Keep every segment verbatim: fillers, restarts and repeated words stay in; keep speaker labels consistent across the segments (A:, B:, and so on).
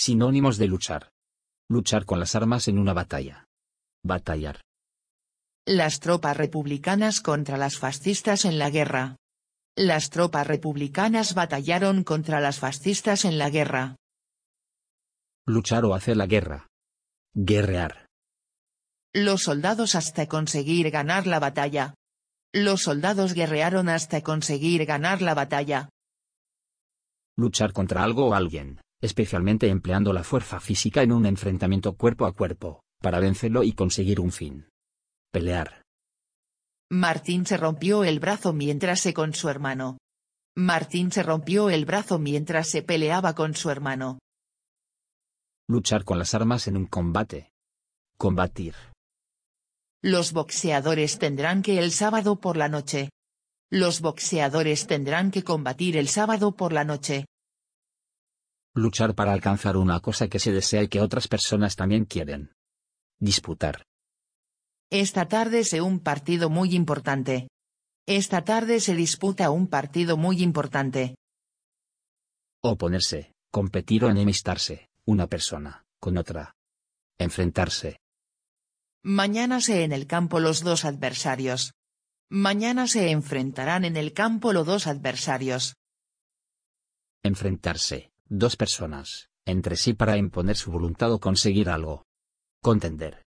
A: Sinónimos de luchar. Luchar con las armas en una batalla. Batallar.
B: Las tropas republicanas contra las fascistas en la guerra. Las tropas republicanas batallaron contra las fascistas en la guerra.
A: Luchar o hacer la guerra. Guerrear.
B: Los soldados hasta conseguir ganar la batalla. Los soldados guerrearon hasta conseguir ganar la batalla.
A: Luchar contra algo o alguien, especialmente empleando la fuerza física en un enfrentamiento cuerpo a cuerpo, para vencerlo y conseguir un fin. Pelear.
B: Martín se rompió el brazo mientras se con su hermano. Martín se rompió el brazo mientras se peleaba con su hermano.
A: Luchar con las armas en un combate. Combatir.
B: Los boxeadores tendrán que el sábado por la noche. Los boxeadores tendrán que combatir el sábado por la noche.
A: Luchar para alcanzar una cosa que se desea y que otras personas también quieren. Disputar.
B: Esta tarde se un partido muy importante. Esta tarde se disputa un partido muy importante.
A: Oponerse, competir o enemistarse, una persona, con otra. Enfrentarse.
B: Mañana se en el campo los dos adversarios. Mañana se enfrentarán en el campo los dos adversarios.
A: Enfrentarse, dos personas, entre sí para imponer su voluntad o conseguir algo. Contender.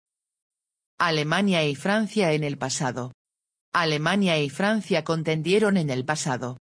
B: Alemania y Francia en el pasado. Alemania y Francia contendieron en el pasado.